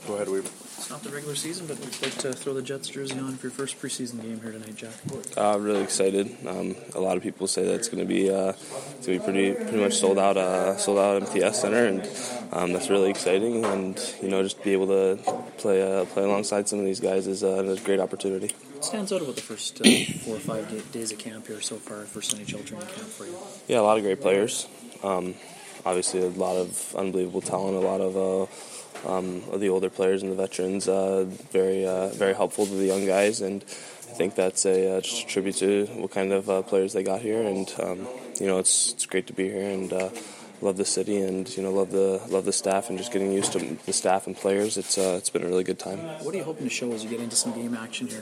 Go ahead, Weaver. It's not the regular season, but it's like to throw the Jets jersey on for your first preseason game here tonight, Jack. Really excited. A lot of people say that it's going to be pretty much sold out MTS Center, and that's really exciting. And just be able to play alongside some of these guys is a great opportunity. What stands out about the first 4 or 5 days of camp here so far, first NHL training camp for you? Yeah, a lot of great players. Obviously, a lot of unbelievable talent. A lot of the older players and the veterans, very helpful to the young guys, and I think that's just a tribute to what kind of players they got here. And it's great to be here, and love the city, and love the staff, and just getting used to the staff and players. It's been a really good time. What are you hoping to show as you get into some game action here?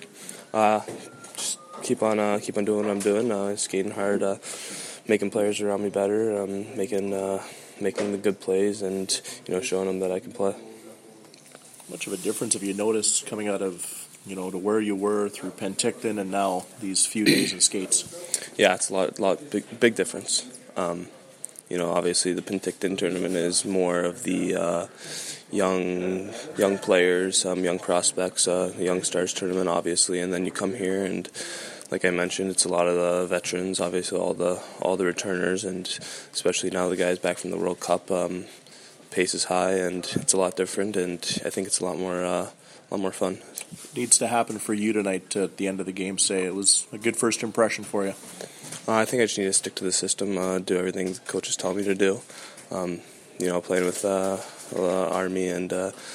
Just keep on doing what I'm doing, skating hard, making players around me better, making the good plays, and showing them that I can play. Much of a difference have you noticed coming out of to where you were through Penticton and now these few days of skates? Yeah, it's a big difference. Obviously the Penticton tournament is more of the young players, young prospects, the Young Stars tournament, obviously, and then you come here and, like I mentioned, it's a lot of the veterans, obviously all the returners, and especially now the guys back from the World Cup. Pace is high, and it's a lot different, and I think it's a lot more fun. Needs to happen for you tonight at the end of the game. Say it was a good first impression for you. I think I just need to stick to the system, do everything the coaches tell me to do. Playing with Army and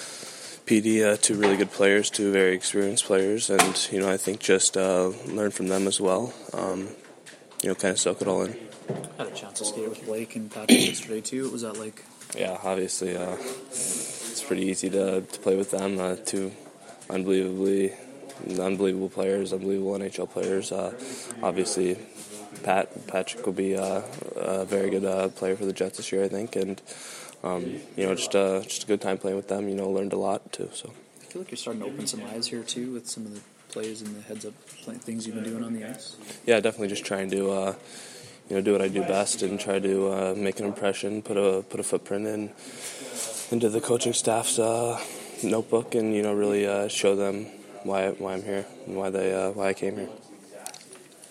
PD, two really good players, two very experienced players, and I think just learn from them as well. Kind of soak it all in. Had a chance to skate with Blake and Patrick yesterday too. What was that like? Yeah, obviously, it's pretty easy to play with them. Two unbelievable players, unbelievable NHL players. Obviously, Patrick will be a very good player for the Jets this year, I think, and just a good time playing with them. Learned a lot too. So I feel like you're starting to open some eyes here too with some of the plays and the heads-up things you've been doing on the ice. Yeah, definitely just trying to do what I do best and try to make an impression, put a footprint into the coaching staff's notebook, and really show them why I'm here and why I came here.